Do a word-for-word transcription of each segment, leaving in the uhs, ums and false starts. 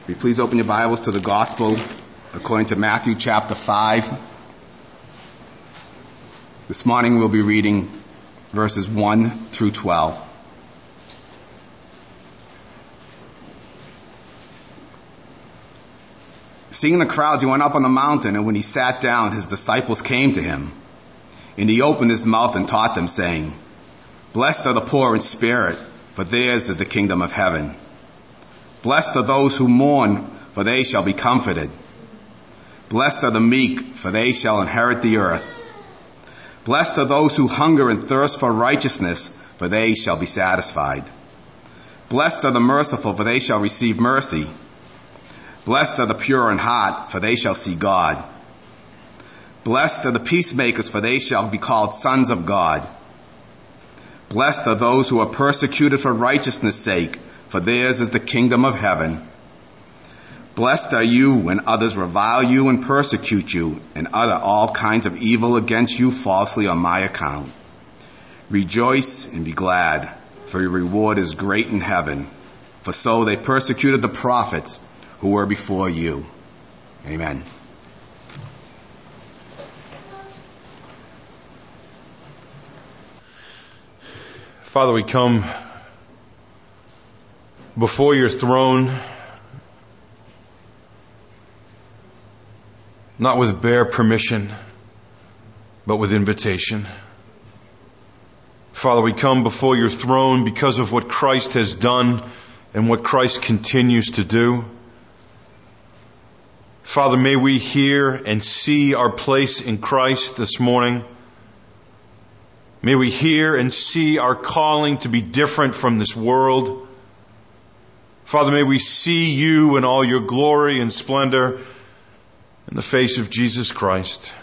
Will you please open your Bibles to the Gospel according to Matthew chapter five. This morning we'll be reading verses one through twelve. Seeing the crowds, he went up on the mountain, and when he sat down, his disciples came to him. And he opened his mouth and taught them, saying, "Blessed are the poor in spirit, for theirs is the kingdom of heaven. Blessed are those who mourn, for they shall be comforted. Blessed are the meek, for they shall inherit the earth. Blessed are those who hunger and thirst for righteousness, for they shall be satisfied. Blessed are the merciful, for they shall receive mercy. Blessed are the pure in heart, for they shall see God. Blessed are the peacemakers, for they shall be called sons of God. Blessed are those who are persecuted for righteousness' sake, for theirs is the kingdom of heaven. Blessed are you when others revile you and persecute you, and utter all kinds of evil against you falsely on my account. Rejoice and be glad, for your reward is great in heaven, for so they persecuted the prophets who were before you." Amen. Father, we come before your throne, not with bare permission, but with invitation. Father, we come before your throne because of what Christ has done and what Christ continues to do. Father, may we hear and see our place in Christ this morning. May we hear and see our calling to be different from this world. Father, may we see you in all your glory and splendor in the face of Jesus Christ.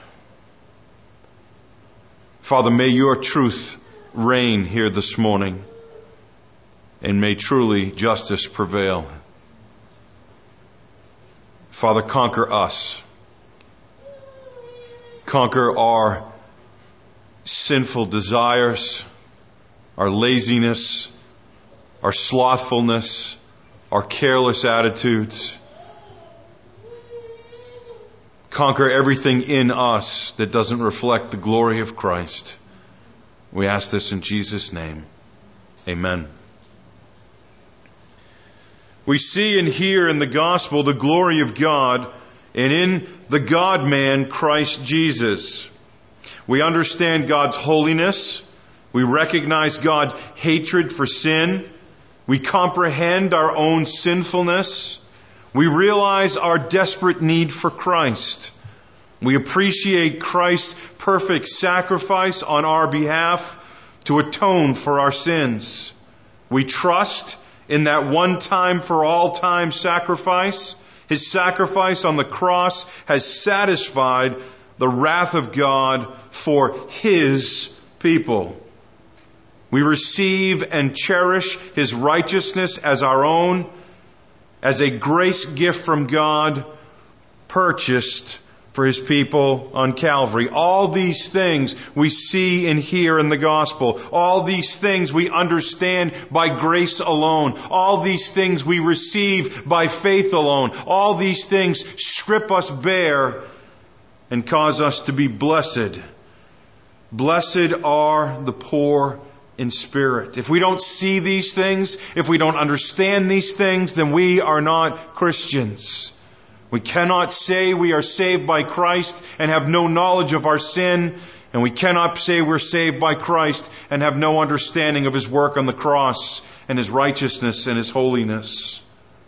Father, may your truth reign here this morning, and may truly justice prevail. Father, conquer us. Conquer our sinful desires, our laziness, our slothfulness, our careless attitudes. Conquer everything in us that doesn't reflect the glory of Christ. We ask this in Jesus' name. Amen. We see and hear in the gospel the glory of God, and in the God-man, Christ Jesus. We understand God's holiness. We recognize God's hatred for sin. We comprehend our own sinfulness. We realize our desperate need for Christ. We appreciate Christ's perfect sacrifice on our behalf to atone for our sins. We trust in that one-time for all time sacrifice. His sacrifice on the cross has satisfied the wrath of God for His people. We receive and cherish His righteousness as our own, as a grace gift from God, purchased for His people on Calvary. All these things we see and hear in the gospel. All these things we understand by grace alone. All these things we receive by faith alone. All these things strip us bare and cause us to be blessed. Blessed are the poor in spirit. If we don't see these things, if we don't understand these things, then we are not Christians. We cannot say we are saved by Christ and have no knowledge of our sin, and we cannot say we're saved by Christ and have no understanding of His work on the cross and His righteousness and His holiness.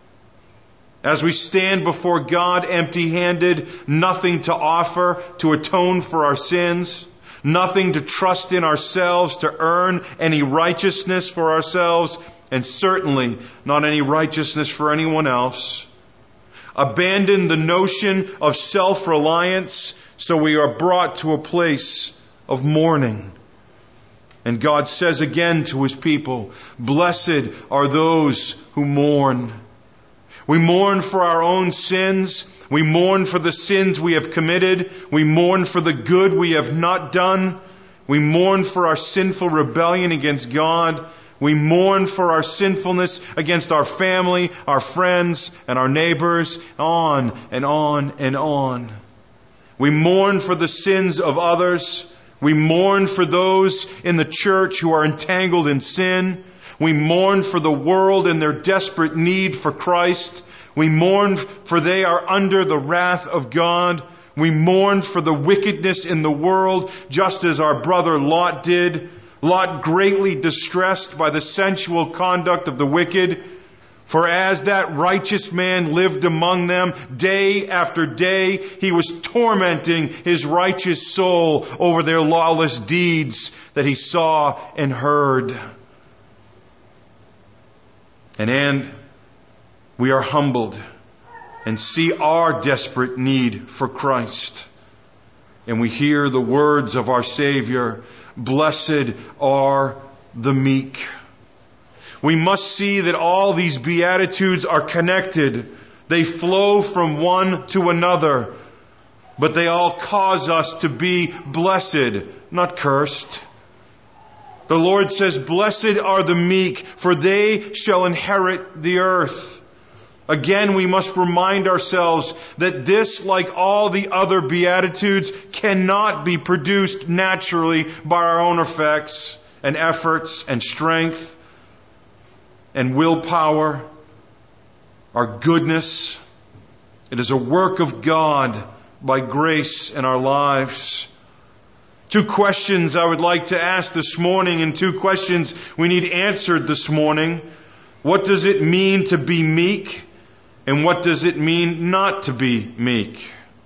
As we stand before God empty-handed, nothing to offer to atone for our sins, nothing to trust in ourselves to earn any righteousness for ourselves, and certainly not any righteousness for anyone else. Abandon the notion of self-reliance, so we are brought to a place of mourning. And God says again to His people, "Blessed are those who mourn." We mourn for our own sins. We mourn for the sins we have committed. We mourn for the good we have not done. We mourn for our sinful rebellion against God. We mourn for our sinfulness against our family, our friends, and our neighbors, on and on and on. We mourn for the sins of others. We mourn for those in the church who are entangled in sin. We mourn for the world and their desperate need for Christ. We mourn for they are under the wrath of God. We mourn for the wickedness in the world, just as our brother Lot did. Lot greatly distressed by the sensual conduct of the wicked. For as that righteous man lived among them, day after day, he was tormenting his righteous soul over their lawless deeds that he saw and heard. And and we are humbled and see our desperate need for Christ. And we hear the words of our Savior, "Blessed are the meek." We must see that all these Beatitudes are connected. They flow from one to another. But they all cause us to be blessed, not cursed. The Lord says, "Blessed are the meek, for they shall inherit the earth." Again, we must remind ourselves that this, like all the other Beatitudes, cannot be produced naturally by our own effects and efforts and strength and willpower, our goodness. It is a work of God by grace in our lives. Two questions I would like to ask this morning, and two questions we need answered this morning. What does it mean to be meek? And what does it mean not to be meek?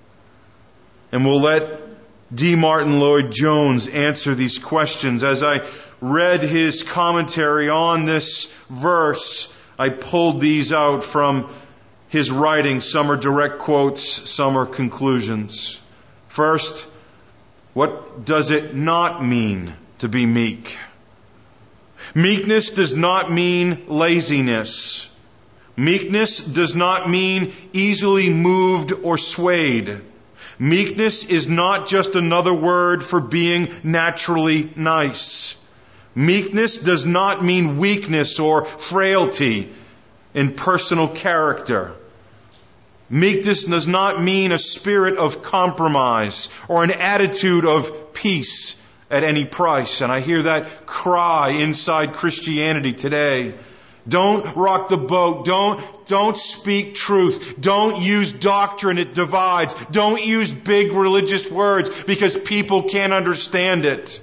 And we'll let D. Martin Lloyd-Jones answer these questions. As I read his commentary on this verse, I pulled these out from his writing. Some are direct quotes, some are conclusions. First, what does it not mean to be meek? Meekness does not mean laziness. Meekness does not mean easily moved or swayed. Meekness is not just another word for being naturally nice. Meekness does not mean weakness or frailty in personal character. Meekness does not mean a spirit of compromise or an attitude of peace at any price. And I hear that cry inside Christianity today. Don't rock the boat. Don't, don't speak truth. Don't use doctrine. It divides. Don't use big religious words because people can't understand it.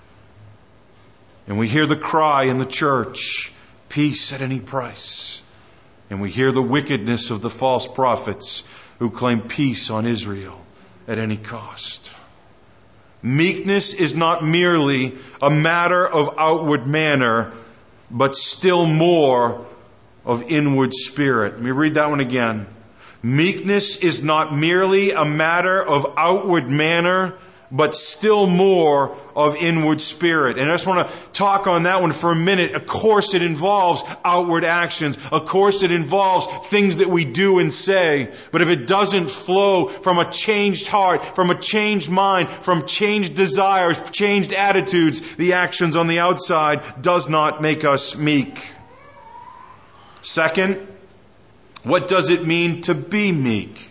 And we hear the cry in the church, peace at any price. And we hear the wickedness of the false prophets who claim peace on Israel at any cost. Meekness is not merely a matter of outward manner, but still more of inward spirit. Let me read that one again. Meekness is not merely a matter of outward manner, but still more of inward spirit. And I just want to talk on that one for a minute. Of course it involves outward actions. Of course it involves things that we do and say. But if it doesn't flow from a changed heart, from a changed mind, from changed desires, changed attitudes, the actions on the outside does not make us meek. Second, what does it mean to be meek?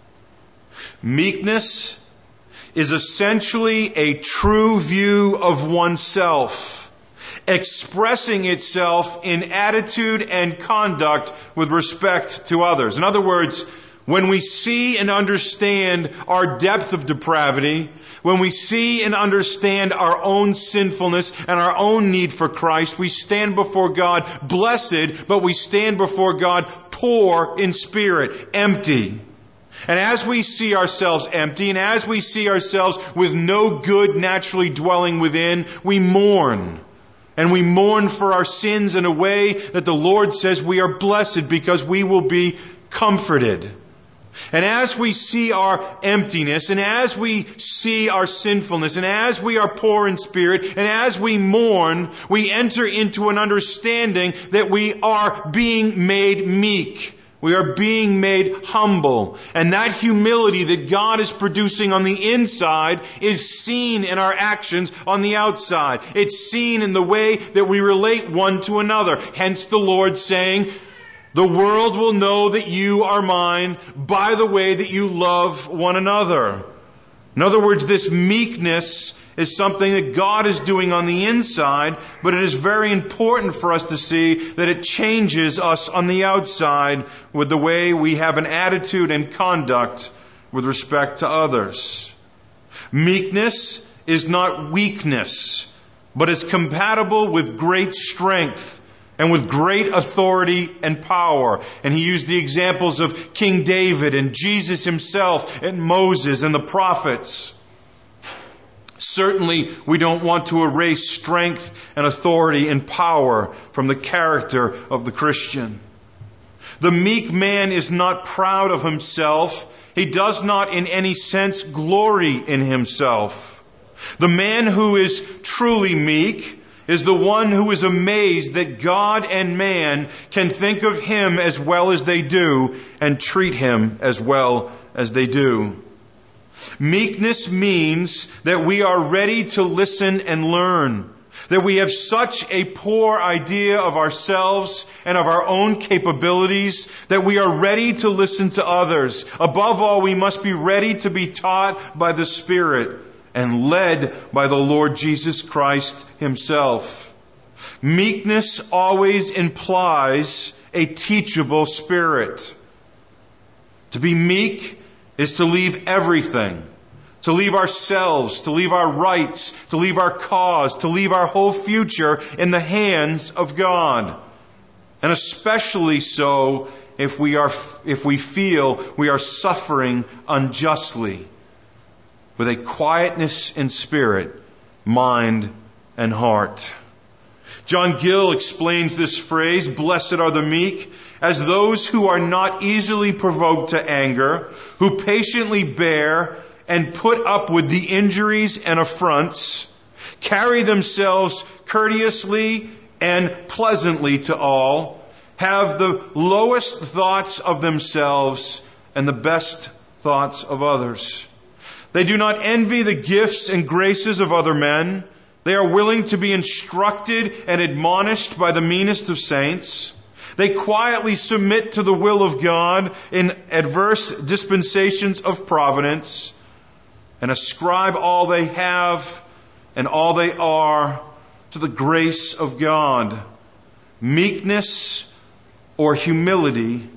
Meekness is essentially a true view of oneself, expressing itself in attitude and conduct with respect to others. In other words, when we see and understand our depth of depravity, when we see and understand our own sinfulness and our own need for Christ, we stand before God blessed, but we stand before God poor in spirit, empty. And as we see ourselves empty, and as we see ourselves with no good naturally dwelling within, we mourn. And we mourn for our sins in a way that the Lord says we are blessed because we will be comforted. And as we see our emptiness, and as we see our sinfulness, and as we are poor in spirit, and as we mourn, we enter into an understanding that we are being made meek We are being made humble. And that humility that God is producing on the inside is seen in our actions on the outside. It's seen in the way that we relate one to another. Hence the Lord saying, the world will know that you are mine by the way that you love one another. In other words, this meekness is something that God is doing on the inside, but it is very important for us to see that it changes us on the outside with the way we have an attitude and conduct with respect to others. Meekness is not weakness, but is compatible with great strength and with great authority and power. And he used the examples of King David and Jesus himself and Moses and the prophets. Certainly, we don't want to erase strength and authority and power from the character of the Christian. The meek man is not proud of himself. He does not in any sense glory in himself. The man who is truly meek is the one who is amazed that God and man can think of him as well as they do and treat him as well as they do. Meekness means that we are ready to listen and learn, that we have such a poor idea of ourselves and of our own capabilities that we are ready to listen to others. Above all, we must be ready to be taught by the Spirit and led by the Lord Jesus Christ himself. Meekness always implies a teachable spirit. To be meek is to leave everything, to leave ourselves, to leave our rights, to leave our cause, to leave our whole future in the hands of God. And especially so if we are, if we feel we are suffering unjustly, with a quietness in spirit, mind, and heart. John Gill explains this phrase, blessed are the meek, as those who are not easily provoked to anger, who patiently bear and put up with the injuries and affronts, carry themselves courteously and pleasantly to all, have the lowest thoughts of themselves and the best thoughts of others. They do not envy the gifts and graces of other men. They are willing to be instructed and admonished by the meanest of saints. They quietly submit to the will of God in adverse dispensations of providence and ascribe all they have and all they are to the grace of God. Meekness or humility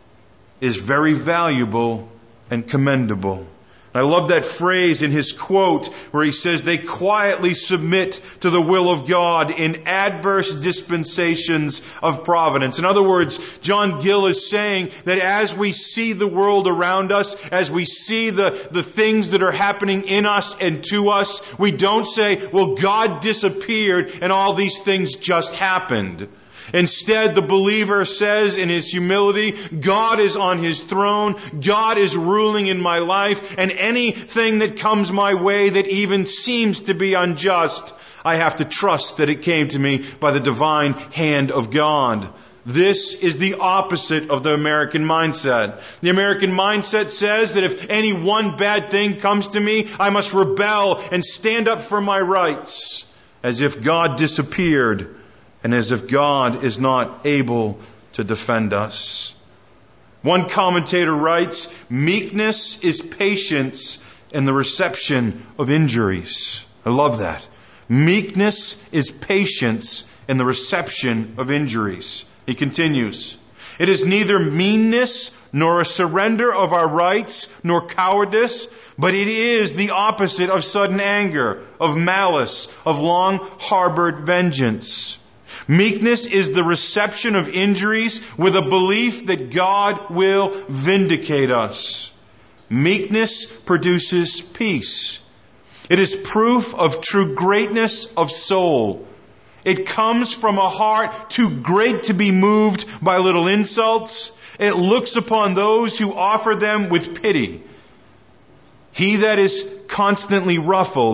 is very valuable and commendable. I love that phrase in his quote where he says they quietly submit to the will of God in adverse dispensations of providence. In other words, John Gill is saying that as we see the world around us, as we see the, the things that are happening in us and to us, we don't say, well, God disappeared and all these things just happened. Instead, the believer says in his humility, God is on his throne, God is ruling in my life, and anything that comes my way that even seems to be unjust, I have to trust that it came to me by the divine hand of God. This is the opposite of the American mindset. The American mindset says that if any one bad thing comes to me, I must rebel and stand up for my rights, as if God disappeared and as if God is not able to defend us. One commentator writes, meekness is patience in the reception of injuries. I love that. Meekness is patience in the reception of injuries. He continues, it is neither meanness nor a surrender of our rights nor cowardice, but it is the opposite of sudden anger, of malice, of long-harbored vengeance. Meekness is the reception of injuries with a belief that God will vindicate us. Meekness produces peace. It is proof of true greatness of soul. It comes from a heart too great to be moved by little insults. It looks upon those who offer them with pity. He that is constantly ruffled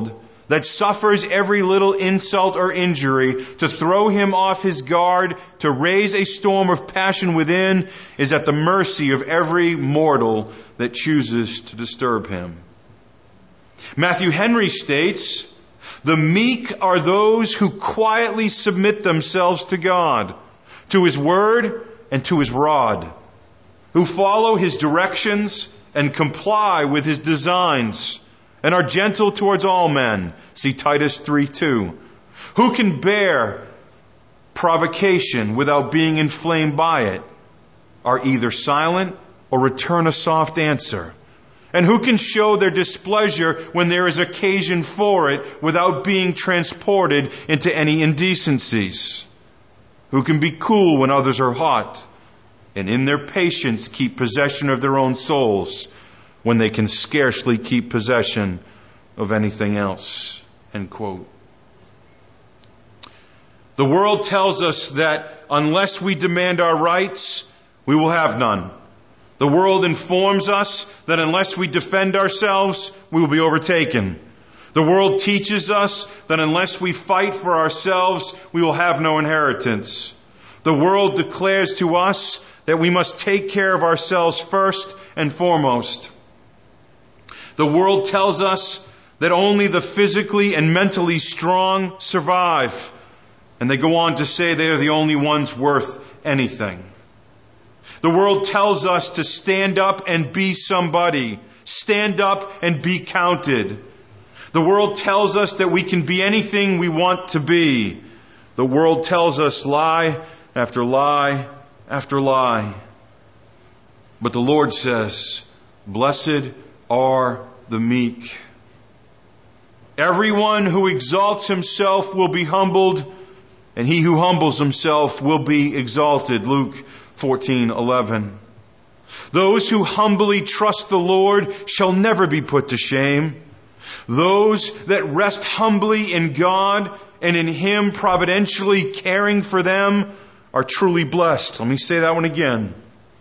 that suffers every little insult or injury, to throw him off his guard, to raise a storm of passion within, is at the mercy of every mortal that chooses to disturb him. Matthew Henry states, "The meek are those who quietly submit themselves to God, to His word and to His rod, who follow His directions and comply with His designs, and are gentle towards all men." See Titus three two. "Who can bear provocation without being inflamed by it, are either silent or return a soft answer. And who can show their displeasure when there is occasion for it without being transported into any indecencies? Who can be cool when others are hot, and in their patience keep possession of their own souls when they can scarcely keep possession of anything else?" End quote. The world tells us that unless we demand our rights, we will have none. The world informs us that unless we defend ourselves, we will be overtaken. The world teaches us that unless we fight for ourselves, we will have no inheritance. The world declares to us that we must take care of ourselves first and foremost. The world tells us that only the physically and mentally strong survive. And they go on to say they are the only ones worth anything. The world tells us to stand up and be somebody. Stand up and be counted. The world tells us that we can be anything we want to be. The world tells us lie after lie after lie. But the Lord says, "Blessed are the meek." Everyone who exalts himself will be humbled, and he who humbles himself will be exalted. Luke fourteen eleven. Those who humbly trust the Lord shall never be put to shame. Those that rest humbly in God and in Him providentially caring for them are truly blessed. Let me say that one again.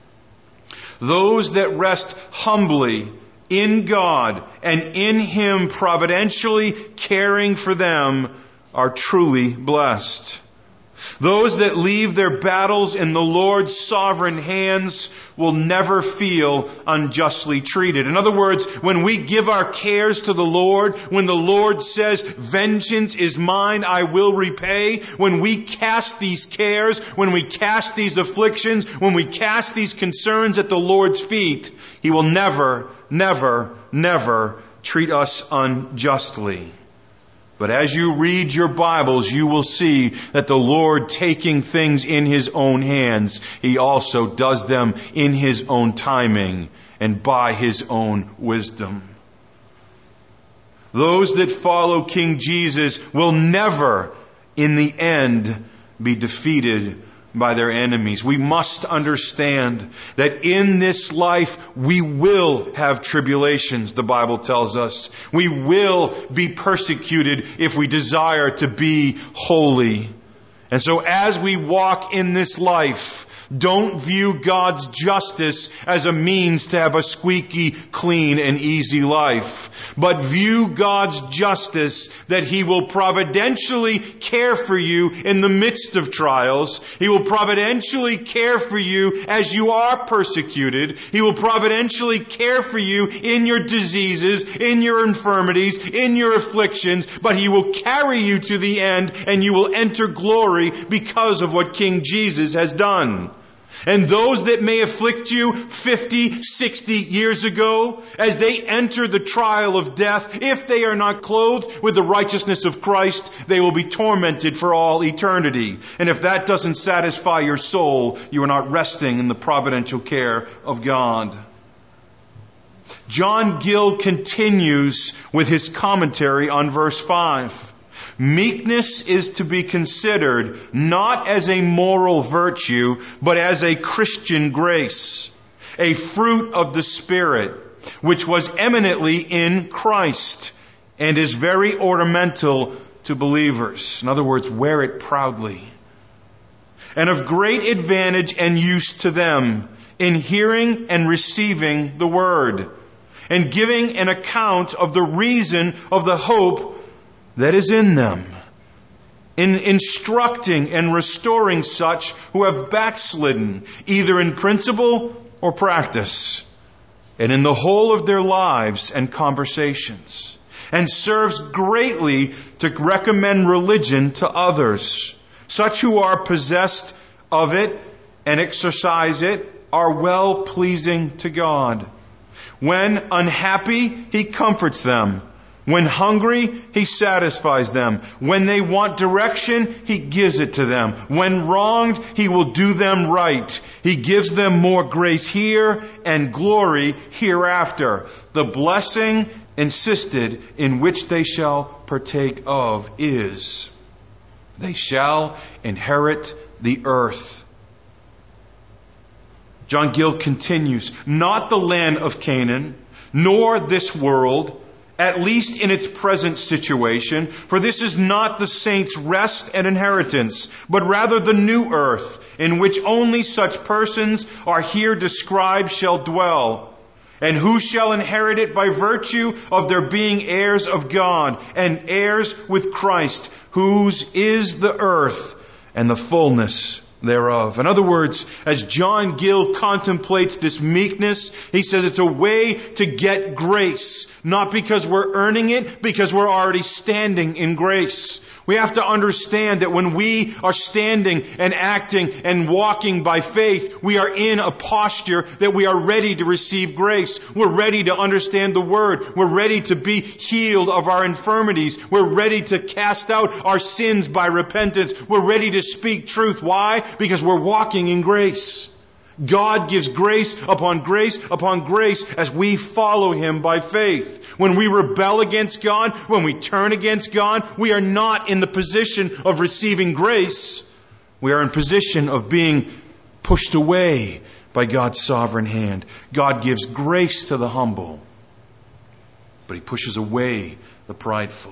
Those that rest humbly in God and in Him providentially caring for them are truly blessed. Those that leave their battles in the Lord's sovereign hands will never feel unjustly treated. In other words, when we give our cares to the Lord, when the Lord says, "Vengeance is mine, I will repay," when we cast these cares, when we cast these afflictions, when we cast these concerns at the Lord's feet, He will never, never, never treat us unjustly. But as you read your Bibles, you will see that the Lord, taking things in His own hands, He also does them in His own timing and by His own wisdom. Those that follow King Jesus will never, in the end, be defeated by their enemies. We must understand that in this life we will have tribulations, the Bible tells us. We will be persecuted if we desire to be holy. And so as we walk in this life, don't view God's justice as a means to have a squeaky, clean, and easy life. But view God's justice that He will providentially care for you in the midst of trials. He will providentially care for you as you are persecuted. He will providentially care for you in your diseases, in your infirmities, in your afflictions. But He will carry you to the end, and you will enter glory because of what King Jesus has done. And those that may afflict you fifty, sixty years ago, as they enter the trial of death, if they are not clothed with the righteousness of Christ, they will be tormented for all eternity. And if that doesn't satisfy your soul, you are not resting in the providential care of God. John Gill continues with his commentary on verse five. Meekness is to be considered not as a moral virtue, but as a Christian grace, a fruit of the Spirit, which was eminently in Christ and is very ornamental to believers. In other words, wear it proudly. And of great advantage and use to them in hearing and receiving the word, and giving an account of the reason of the hope that is in them, in instructing and restoring such who have backslidden, either in principle or practice, and in the whole of their lives and conversations, and serves greatly to recommend religion to others. Such who are possessed of it and exercise it are well pleasing to God. When unhappy, He comforts them. When hungry, He satisfies them. When they want direction, He gives it to them. When wronged, He will do them right. He gives them more grace here and glory hereafter. The blessing insisted in which they shall partake of is, they shall inherit the earth. John Gill continues, not the land of Canaan, nor this world, at least in its present situation, for this is not the saints' rest and inheritance, but rather the new earth, in which only such persons are here described shall dwell. And who shall inherit it by virtue of their being heirs of God, and heirs with Christ, whose is the earth and the fullness thereof. In other words, as John Gill contemplates this meekness, he says it's a way to get grace, not because we're earning it, because we're already standing in grace. We have to understand that when we are standing and acting and walking by faith, we are in a posture that we are ready to receive grace. We're ready to understand the Word. We're ready to be healed of our infirmities. We're ready to cast out our sins by repentance. We're ready to speak truth. Why? Because we're walking in grace. God gives grace upon grace upon grace as we follow Him by faith. When we rebel against God, when we turn against God, we are not in the position of receiving grace. We are in position of being pushed away by God's sovereign hand. God gives grace to the humble, but He pushes away the prideful.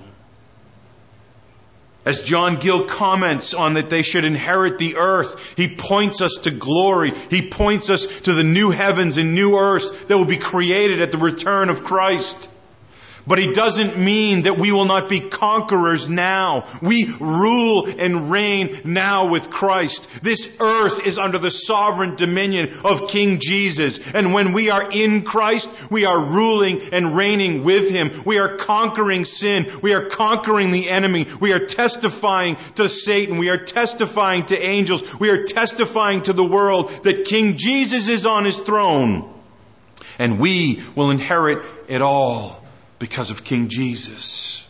As John Gill comments on that they should inherit the earth, he points us to glory. He points us to the new heavens and new earth that will be created at the return of Christ. But he doesn't mean that we will not be conquerors now. We rule and reign now with Christ. This earth is under the sovereign dominion of King Jesus. And when we are in Christ, we are ruling and reigning with Him. We are conquering sin. We are conquering the enemy. We are testifying to Satan. We are testifying to angels. We are testifying to the world that King Jesus is on His throne. And we will inherit it all because of King Jesus.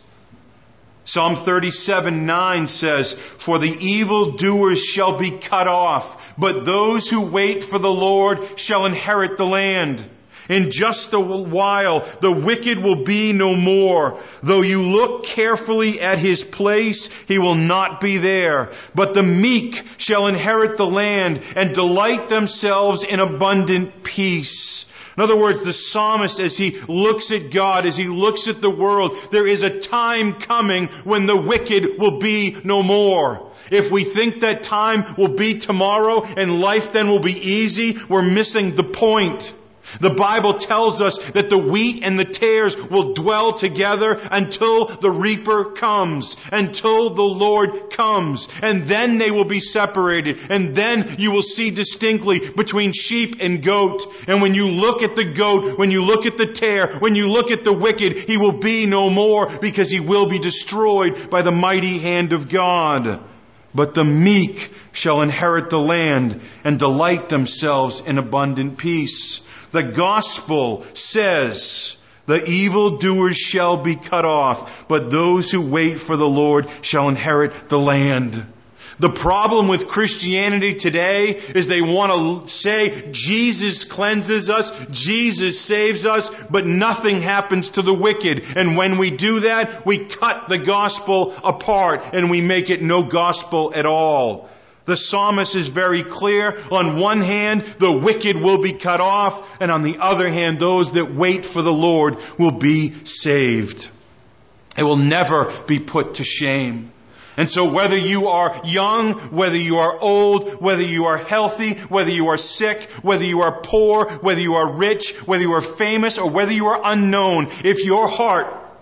Psalm thirty-seven nine says, for the evildoers shall be cut off, but those who wait for the Lord shall inherit the land. In just a while, the wicked will be no more. Though you look carefully at his place, he will not be there. But the meek shall inherit the land and delight themselves in abundant peace. In other words, the psalmist, as he looks at God, as he looks at the world, there is a time coming when the wicked will be no more. If we think that time will be tomorrow and life then will be easy, we're missing the point. The Bible tells us that the wheat and the tares will dwell together until the reaper comes, until the Lord comes. And then they will be separated. And then you will see distinctly between sheep and goat. And when you look at the goat, when you look at the tare, when you look at the wicked, he will be no more because he will be destroyed by the mighty hand of God. But the meek shall inherit the land and delight themselves in abundant peace. The gospel says, the evildoers shall be cut off, but those who wait for the Lord shall inherit the land. The problem with Christianity today is they want to say Jesus cleanses us, Jesus saves us, but nothing happens to the wicked. And when we do that, we cut the gospel apart and we make it no gospel at all. The psalmist is very clear. On one hand, the wicked will be cut off, and on the other hand, those that wait for the Lord will be saved. It will never be put to shame. And so whether you are young, whether you are old, whether you are healthy, whether you are sick, whether you are poor, whether you are rich, whether you are famous, or whether you are unknown, if your heart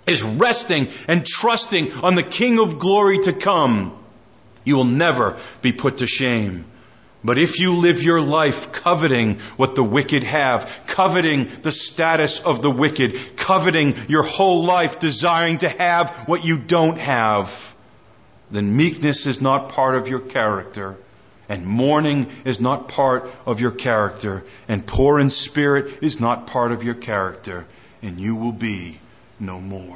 is resting and trusting on the King of glory to come, you will never be put to shame. But if you live your life coveting what the wicked have, coveting the status of the wicked, coveting your whole life, desiring to have what you don't have, then meekness is not part of your character, and mourning is not part of your character, and poor in spirit is not part of your character, and you will be no more.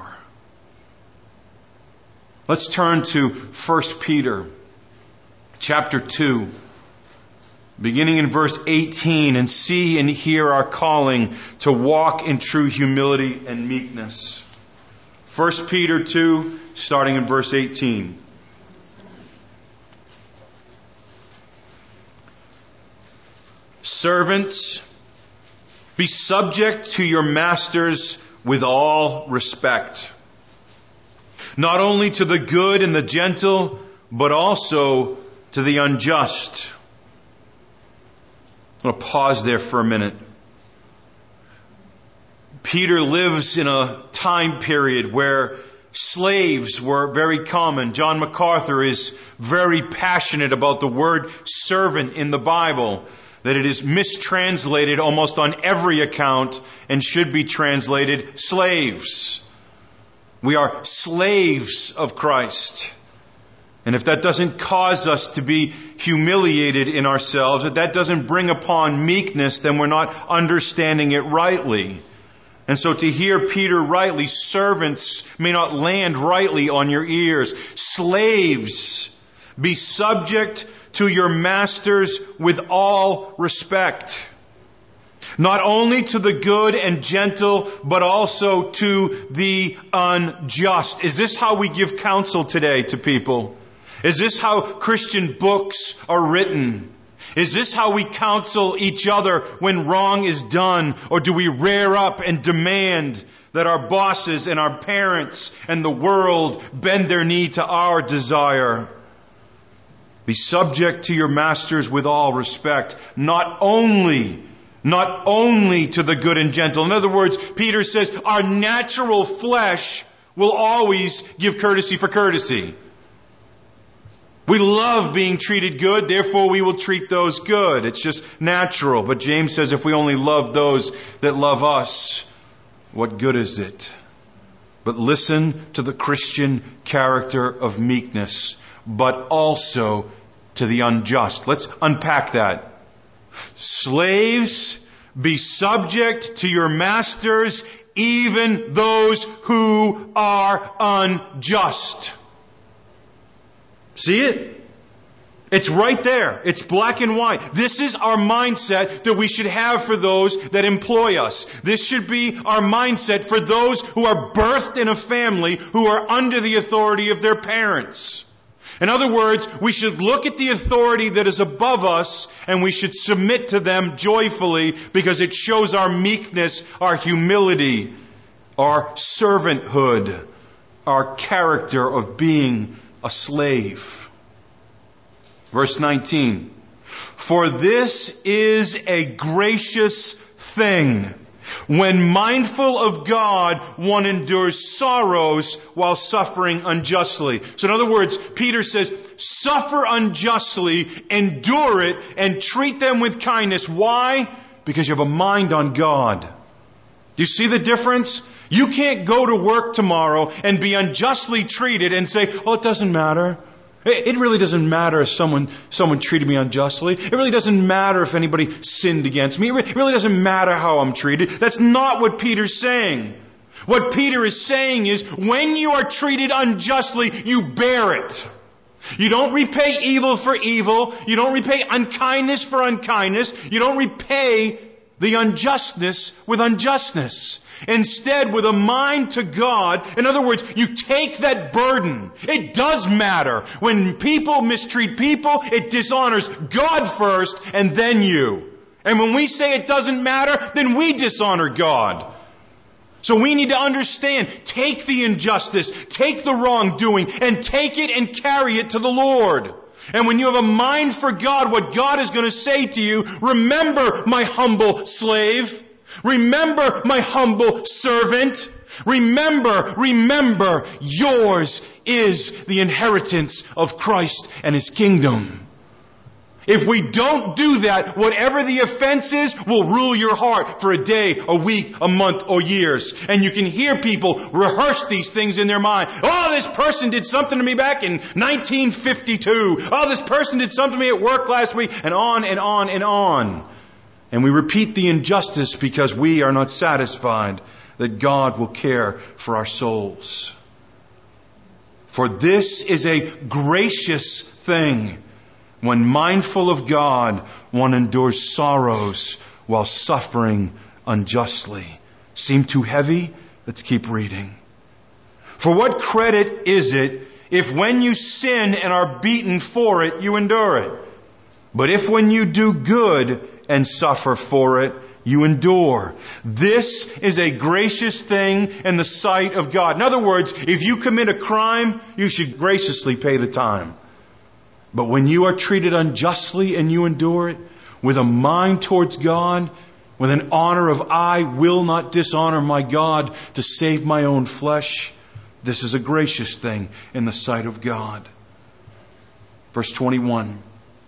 Let's turn to First Peter chapter two. Beginning in verse eighteen, and see and hear our calling to walk in true humility and meekness. First Peter two, starting in verse eighteen. Servants, be subject to your masters with all respect, not only to the good and the gentle, but also to the unjust. I'm going to pause there for a minute. Peter lives in a time period where slaves were very common. John MacArthur is very passionate about the word servant in the Bible, that it is mistranslated almost on every account and should be translated slaves. We are slaves of Christ. And if that doesn't cause us to be humiliated in ourselves, if that doesn't bring upon meekness, then we're not understanding it rightly. And so to hear Peter rightly, servants may not land rightly on your ears. Slaves, be subject to your masters with all respect. Not only to the good and gentle, but also to the unjust. Is this how we give counsel today to people? Is this how Christian books are written? Is this how we counsel each other when wrong is done? Or do we rear up and demand that our bosses and our parents and the world bend their knee to our desire? Be subject to your masters with all respect, not only Not only to the good and gentle. In other words, Peter says our natural flesh will always give courtesy for courtesy. We love being treated good, therefore we will treat those good. It's just natural. But James says if we only love those that love us, what good is it? But listen to the Christian character of meekness, but also to the unjust. Let's unpack that. Slaves, be subject to your masters, even those who are unjust. See it? It's right there. It's black and white. This is our mindset that we should have for those that employ us. This should be our mindset for those who are birthed in a family who are under the authority of their parents. In other words, we should look at the authority that is above us and we should submit to them joyfully because it shows our meekness, our humility, our servanthood, our character of being a slave. Verse nineteen. For this is a gracious thing. When mindful of God, one endures sorrows while suffering unjustly. So in other words, Peter says, suffer unjustly, endure it, and treat them with kindness. Why? Because you have a mind on God. Do you see the difference? You can't go to work tomorrow and be unjustly treated and say, oh, it doesn't matter. It really doesn't matter if someone someone treated me unjustly. It really doesn't matter if anybody sinned against me. It really doesn't matter how I'm treated. That's not what Peter's saying. What Peter is saying is, when you are treated unjustly, you bear it. You don't repay evil for evil. You don't repay unkindness for unkindness. You don't repay the unjustness with unjustness. Instead, with a mind to God, in other words, you take that burden. It does matter. When people mistreat people, it dishonors God first and then you. And when we say it doesn't matter, then we dishonor God. So we need to understand, take the injustice, take the wrongdoing, and take it and carry it to the Lord. And when you have a mind for God, what God is going to say to you, remember, my humble slave, Remember, my humble servant. Remember, remember, yours is the inheritance of Christ and His kingdom. If we don't do that, whatever the offense is will rule your heart for a day, a week, a month, or years. And you can hear people rehearse these things in their mind. Oh, this person did something to me back in nineteen fifty-two. Oh, this person did something to me at work last week. And on and on and on. And we repeat the injustice because we are not satisfied that God will care for our souls. For this is a gracious thing. When mindful of God, one endures sorrows while suffering unjustly. Seem too heavy? Let's keep reading. For what credit is it if when you sin and are beaten for it, you endure it? But if when you do good and suffer for it, you endure. This is a gracious thing in the sight of God. In other words, if you commit a crime, you should graciously pay the time. But when you are treated unjustly and you endure it, with a mind towards God, with an honor of I will not dishonor my God to save my own flesh, this is a gracious thing in the sight of God. Verse twenty-one.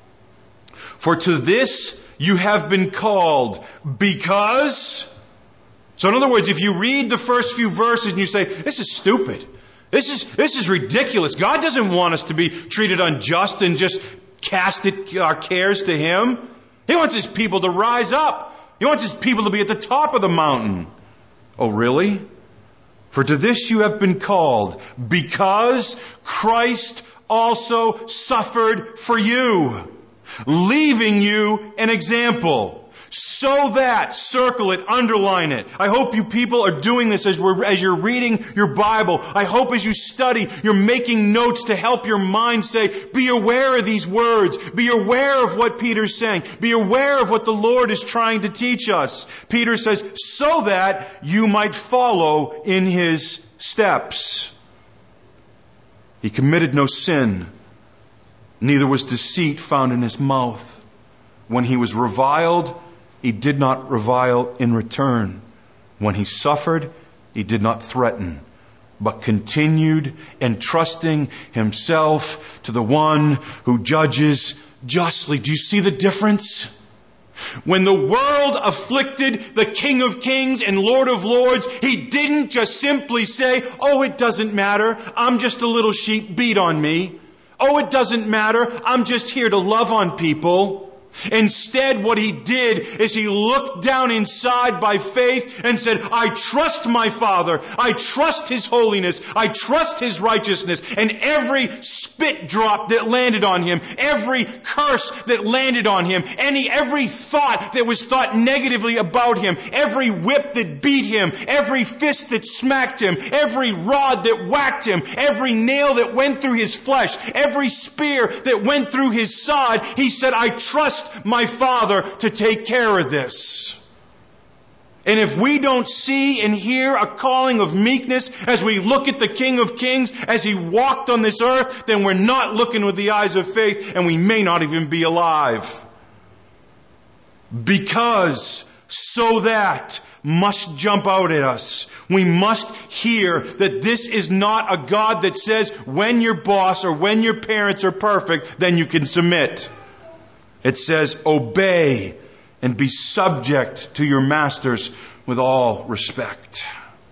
For to this you have been called because... So in other words, if you read the first few verses and you say, this is stupid. This is, this is ridiculous. God doesn't want us to be treated unjust and just cast it, our cares to Him. He wants His people to rise up. He wants His people to be at the top of the mountain. Oh, really? For to this you have been called, because Christ also suffered for you, leaving you an example. So that, circle it, underline it. I hope you people are doing this as we're, as you're reading your Bible. I hope as you study, you're making notes to help your mind say, be aware of these words. Be aware of what Peter's saying. Be aware of what the Lord is trying to teach us. Peter says, so that you might follow in His steps. He committed no sin. Neither was deceit found in His mouth. When He was reviled, He did not revile in return. When He suffered, He did not threaten, but continued entrusting Himself to the one who judges justly. Do you see the difference? When the world afflicted the King of Kings and Lord of Lords, He didn't just simply say, oh, it doesn't matter. I'm just a little sheep, beat on me. Oh, it doesn't matter. I'm just here to love on people. Instead, what He did is He looked down inside by faith and said, I trust my Father. I trust His holiness. I trust His righteousness. And every spit drop that landed on Him, every curse that landed on Him, any every thought that was thought negatively about Him, every whip that beat Him, every fist that smacked Him, every rod that whacked Him, every nail that went through His flesh, every spear that went through His side, He said, I trust my Father to take care of this. And if we don't see and hear a calling of meekness as we look at the King of Kings as He walked on this earth, then we're not looking with the eyes of faith, and we may not even be alive. Because so that must jump out at us. We must hear that this is not a God that says when your boss or when your parents are perfect, then you can submit. It says, obey and be subject to your masters with all respect.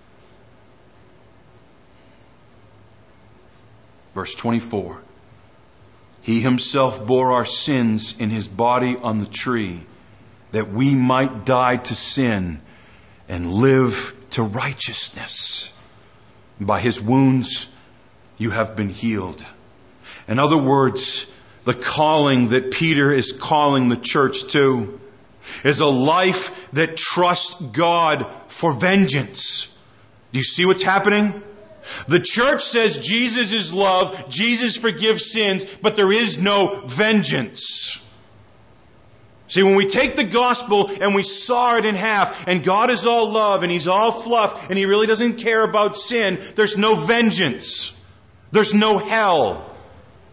Verse twenty-four. He Himself bore our sins in His body on the tree, that we might die to sin and live to righteousness. By His wounds you have been healed. In other words, the calling that Peter is calling the church to is a life that trusts God for vengeance. Do you see what's happening? The church says Jesus is love, Jesus forgives sins, but there is no vengeance. See, when we take the gospel and we saw it in half, and God is all love and He's all fluff and He really doesn't care about sin, there's no vengeance. There's no hell.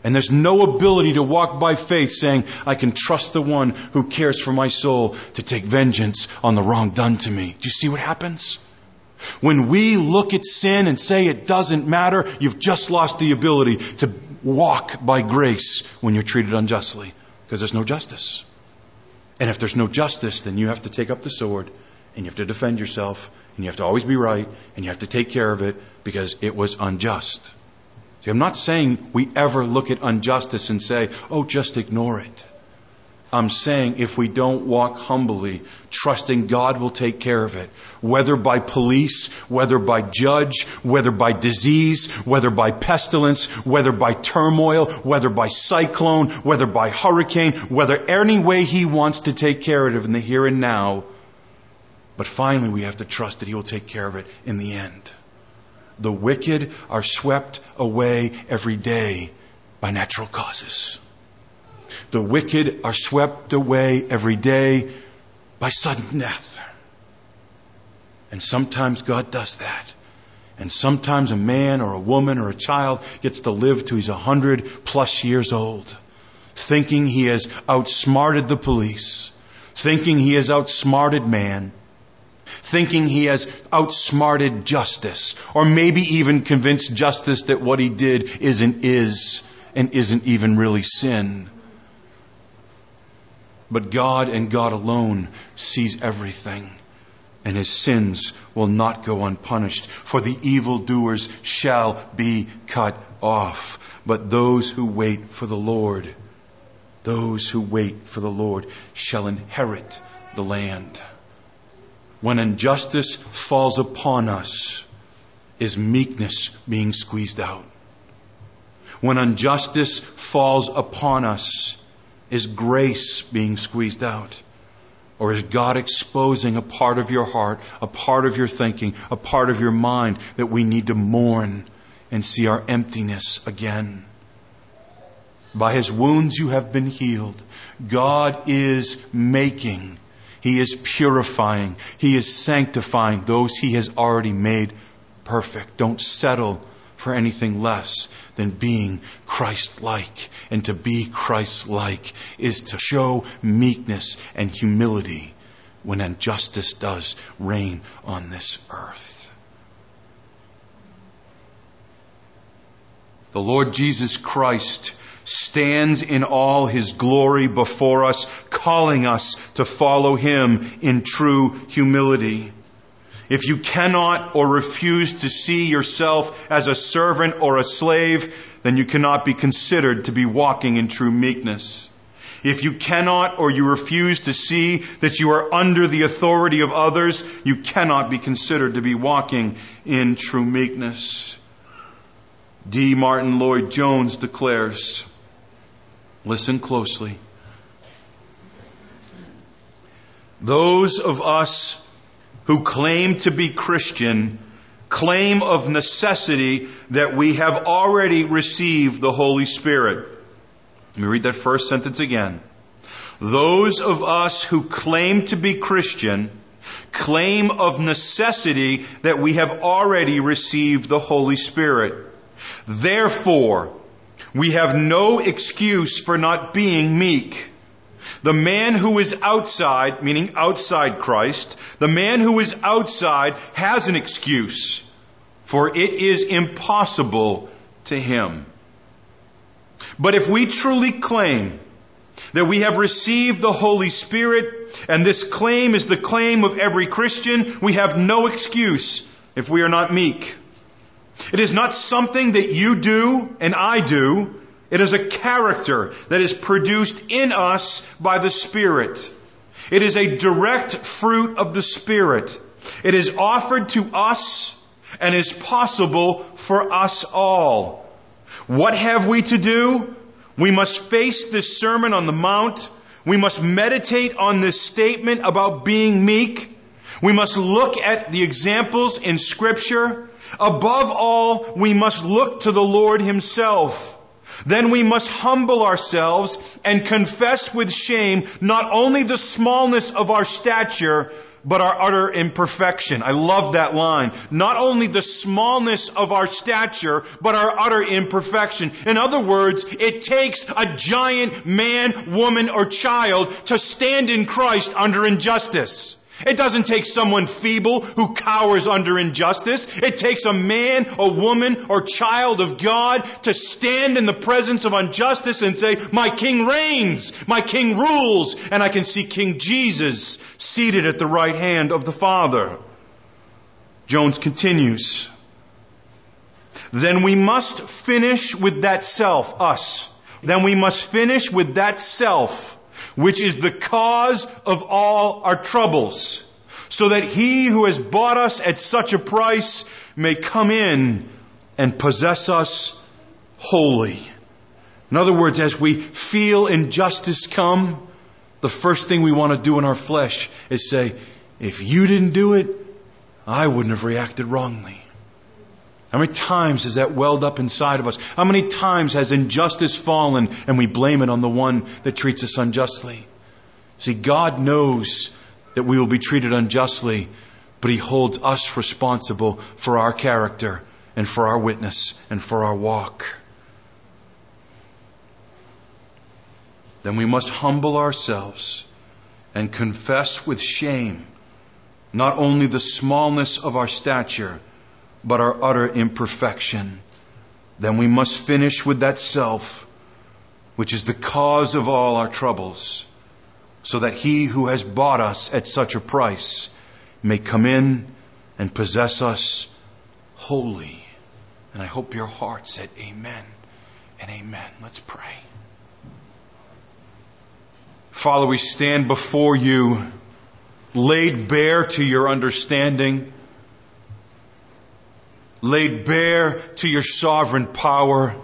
And there's no ability to walk by faith saying, I can trust the one who cares for my soul to take vengeance on the wrong done to me. Do you see what happens? When we look at sin and say it doesn't matter, you've just lost the ability to walk by grace when you're treated unjustly, because there's no justice. And if there's no justice, then you have to take up the sword and you have to defend yourself and you have to always be right and you have to take care of it because it was unjust. See, I'm not saying we ever look at injustice and say, oh, just ignore it. I'm saying if we don't walk humbly, trusting God will take care of it, whether by police, whether by judge, whether by disease, whether by pestilence, whether by turmoil, whether by cyclone, whether by hurricane, whether any way He wants to take care of it in the here and now. But finally, we have to trust that He will take care of it in the end. The wicked are swept away every day by natural causes. The wicked are swept away every day by sudden death. And sometimes God does that. And sometimes a man or a woman or a child gets to live till he's a hundred plus years old, thinking he has outsmarted the police, thinking he has outsmarted man, thinking he has outsmarted justice, or maybe even convinced justice that what he did isn't is and isn't even really sin. But God and God alone sees everything, and His sins will not go unpunished. For the evildoers shall be cut off. But those who wait for the Lord, those who wait for the Lord shall inherit the land. When injustice falls upon us, is meekness being squeezed out? When injustice falls upon us, is grace being squeezed out? Or is God exposing a part of your heart, a part of your thinking, a part of your mind that we need to mourn and see our emptiness again? By His wounds you have been healed. God is making, He is purifying, He is sanctifying those He has already made perfect. Don't settle for anything less than being Christ-like. And to be Christ-like is to show meekness and humility when injustice does reign on this earth. The Lord Jesus Christ stands in all His glory before us, calling us to follow Him in true humility. If you cannot or refuse to see yourself as a servant or a slave, then you cannot be considered to be walking in true meekness. If you cannot or you refuse to see that you are under the authority of others, you cannot be considered to be walking in true meekness. D. Martin Lloyd-Jones declares, listen closely, those of us who claim to be Christian claim of necessity that we have already received the Holy Spirit. Let me read that first sentence again. Those of us who claim to be Christian claim of necessity that we have already received the Holy Spirit. Therefore, we have no excuse for not being meek. The man who is outside, meaning outside Christ, the man who is outside has an excuse, for it is impossible to him. But if we truly claim that we have received the Holy Spirit, and this claim is the claim of every Christian, we have no excuse if we are not meek. It is not something that you do and I do. It is a character that is produced in us by the Spirit. It is a direct fruit of the Spirit. It is offered to us and is possible for us all. What have we to do? We must face this Sermon on the Mount. We must meditate on this statement about being meek. We must look at the examples in Scripture. Above all, we must look to the Lord Himself. Then we must humble ourselves and confess with shame not only the smallness of our stature, but our utter imperfection. I love that line. Not only the smallness of our stature, but our utter imperfection. In other words, it takes a giant man, woman, or child to stand in Christ under injustice. It doesn't take someone feeble who cowers under injustice. It takes a man, a woman, or child of God to stand in the presence of injustice and say, my King reigns, my King rules, and I can see King Jesus seated at the right hand of the Father. Jones continues, then we must finish with that self, us. Then we must finish with that self, which is the cause of all our troubles, so that He who has bought us at such a price may come in and possess us wholly. In other words, as we feel injustice come, the first thing we want to do in our flesh is say, if you didn't do it, I wouldn't have reacted wrongly. How many times has that welled up inside of us? How many times has injustice fallen and we blame it on the one that treats us unjustly? See, God knows that we will be treated unjustly, but He holds us responsible for our character and for our witness and for our walk. Then we must humble ourselves and confess with shame not only the smallness of our stature, but our utter imperfection. Then we must finish with that self, which is the cause of all our troubles, so that He who has bought us at such a price may come in and possess us wholly. And I hope your heart said amen and amen. Let's pray. Father, we stand before You, laid bare to Your understanding, laid bare to Your sovereign power,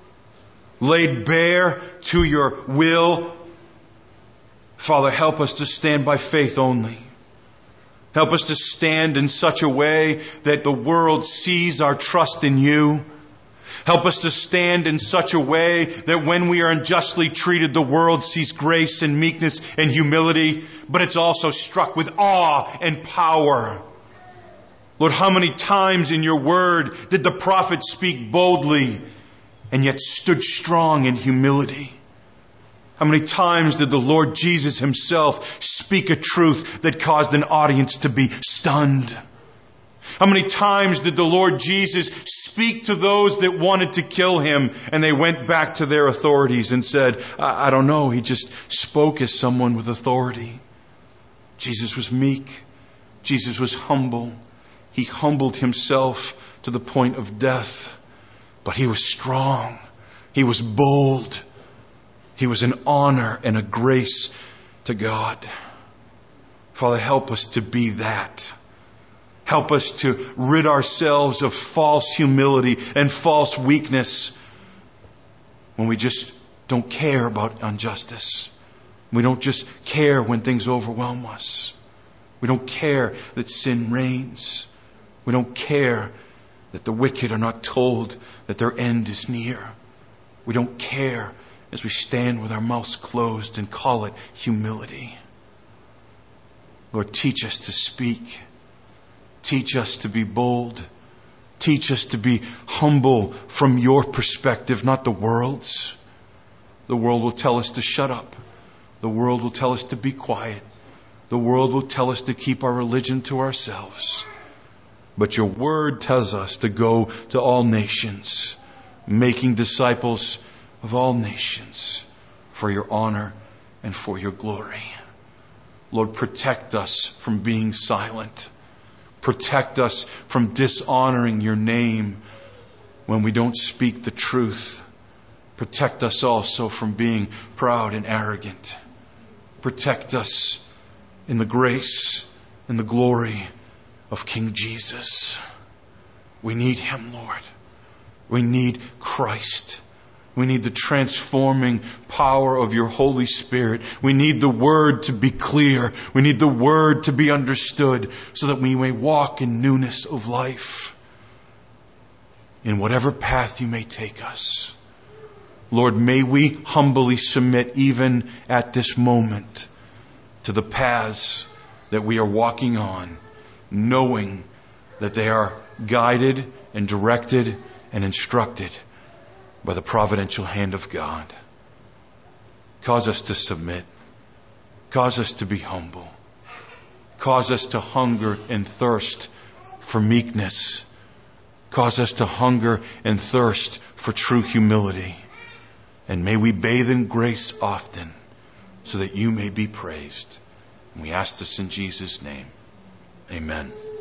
laid bare to Your will. Father, help us to stand by faith only. Help us to stand in such a way that the world sees our trust in You. Help us to stand in such a way that when we are unjustly treated, the world sees grace and meekness and humility, but it's also struck with awe and power. Lord, how many times in Your word did the prophet speak boldly and yet stood strong in humility? How many times did the Lord Jesus Himself speak a truth that caused an audience to be stunned? How many times did the Lord Jesus speak to those that wanted to kill Him and they went back to their authorities and said, I, I don't know, He just spoke as someone with authority. Jesus was meek. Jesus was humble. He humbled Himself to the point of death. But He was strong. He was bold. He was an honor and a grace to God. Father, help us to be that. Help us to rid ourselves of false humility and false weakness when we just don't care about injustice. We don't just care when things overwhelm us. We don't care that sin reigns. We don't care that the wicked are not told that their end is near. We don't care as we stand with our mouths closed and call it humility. Lord, teach us to speak. Teach us to be bold. Teach us to be humble from Your perspective, not the world's. The world will tell us to shut up. The world will tell us to be quiet. The world will tell us to keep our religion to ourselves. But Your word tells us to go to all nations, making disciples of all nations for Your honor and for Your glory. Lord, protect us from being silent. Protect us from dishonoring Your name when we don't speak the truth. Protect us also from being proud and arrogant. Protect us in the grace and the glory of King Jesus. We need Him, Lord. We need Christ. We need the transforming power of Your Holy Spirit. We need the Word to be clear. We need the Word to be understood so that we may walk in newness of life in whatever path You may take us. Lord, may we humbly submit even at this moment to the paths that we are walking on, knowing that they are guided and directed and instructed by the providential hand of God. Cause us to submit. Cause us to be humble. Cause us to hunger and thirst for meekness. Cause us to hunger and thirst for true humility. And may we bathe in grace often so that you may be praised. And we ask this in Jesus' name. Amen.